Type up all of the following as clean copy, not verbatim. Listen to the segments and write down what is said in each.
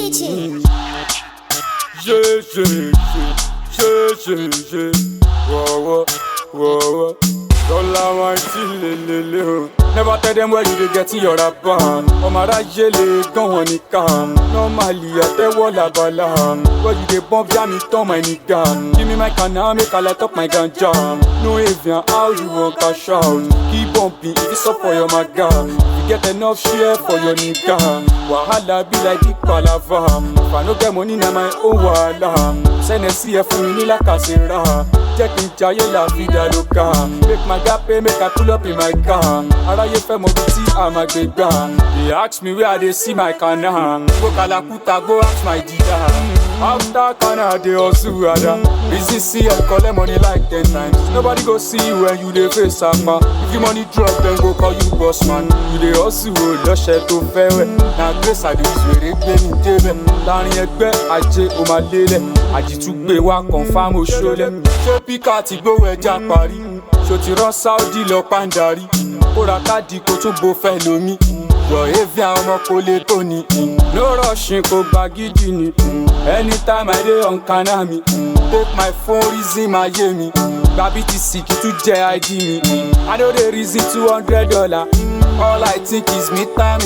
DJ. Whoa. Never tell them where you dey get your rapan. Omara jele gan wọn nìkan. Normally I tell wall abala. Where you dey bump jam it on my nigga. Give me my canna make I light up my ganja. No avian how you wan cash out. Keep bumping if it's up for your maga. You get enough share for your nigga. Wahala be like big palava. If I no get money na my own wahala. Senesi e fún mi ní làkàṣẹ́ra. Jẹ́ kí n jayé la vida loca. Make my gap pay, make I pull up in my car. Aráyé fẹ́ mọ bí tí a máa gbé gbà. They ask me where I dey see my canna. Go Kalakuta, go ask my dida. After canna, they hustle ada. Reason see I collect money like 10 times. Nobody go see you when you dey face sama. If you money drop, then go call you boss man. You dey hustle o lọ́ṣẹ̀ tó fẹ́ wẹ̀. Na grace I dey use wèrè gbé mi débẹ̀. Láàrin ẹgbẹ́ ajé o máa lélẹ̀. Àjìtúgbé wa confam oṣoolẹ̀. Ṣé píkà ti gbówó ẹja parí? Ṣó ti rán Saudi lọ pàǹdarí? Kó ra káàdì kó tún bo fẹ́ lomi. Yọ̀ evian ọmọ kò lè tó ni. No rushing kò gba gidi ni. Anytime I dey on canna mi. Take my phone reason máa yé mi. Gba BTC kí tún jẹ́ ID mi. I no dey reason $200. All I think is mita.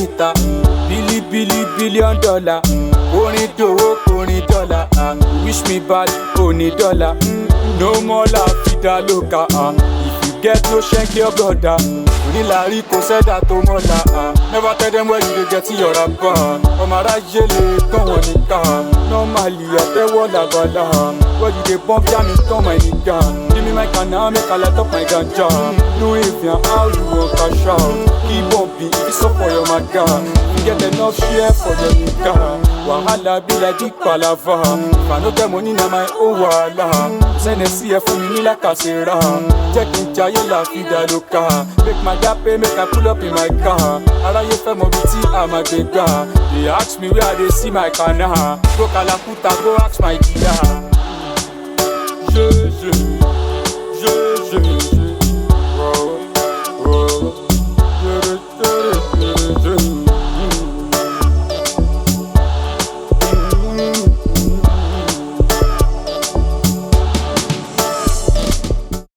Billion dollar. Orin dòwó orin dọ́là. Wish me bad oní dọ́là. No more la vida loca. If you get no shank your brother. Onílàrí kò sẹ́dá tó mọ́la. Never tell them where you dey get your rapan. Omara jele gan wọn nìkan. Normally I tell wall abala. Where you dey bump jam it on my nigga. Give me my canna make I light up my ganja. No avian how you wan cash out. Keep bumping if it's up for your maga. You get enough share for your nigga. Wahala be like big palava. If I no get money na my own wahala. Senesi e fún mi ní làkàṣẹ́ra. Jẹ́ kí n jayé la vida loca. Make my gap pay, make I pull up in my car. Aráyé fẹ́ mọ bí tí a máa gbé gbà. They ask me where I dey see my canna. Go Kalakuta, go ask my dida.